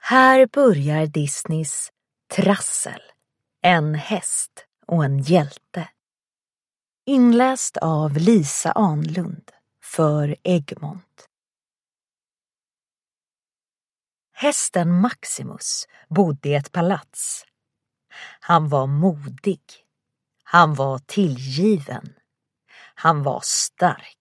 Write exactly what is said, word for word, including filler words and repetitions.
Här börjar Disneys Trassel, en häst och en hjälte. Inläst av Lisa Anlund för Egmont. Hästen Maximus bodde i ett palats. Han var modig. Han var tillgiven. Han var stark.